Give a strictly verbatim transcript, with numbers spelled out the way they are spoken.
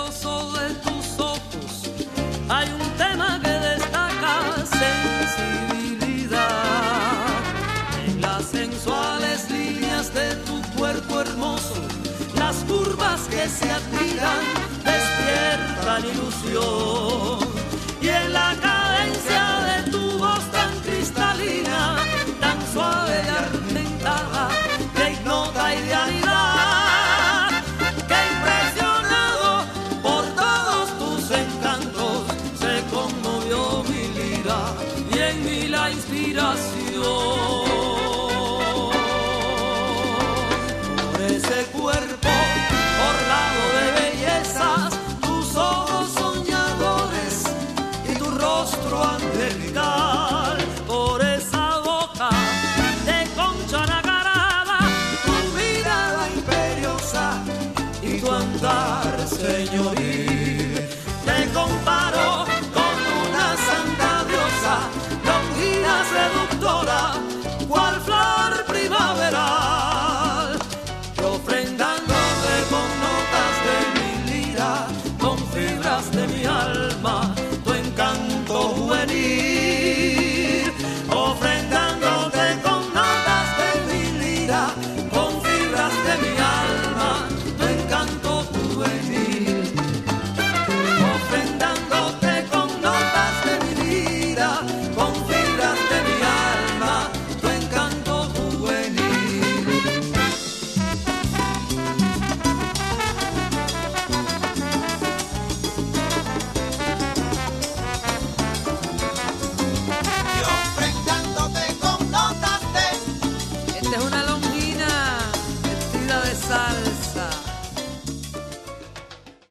precioso de tus ojos hay un tema que destaca: sensibilidad. En las sensuales líneas de tu cuerpo hermoso, las curvas que se admiran despiertan ilusión. Y en la cadencia de tu voz tan cristalina, tan suave y argentada, que ignota idealidad, que impresionado por todos tus encantos se conmovió mi lira y en mí la inspiración. Por ese cuerpo orlado de bellezas, tus ojos soñadores y tu rostro angelical, por esa boca de concha nacarada, tu mirada imperiosa y tu andar señoril.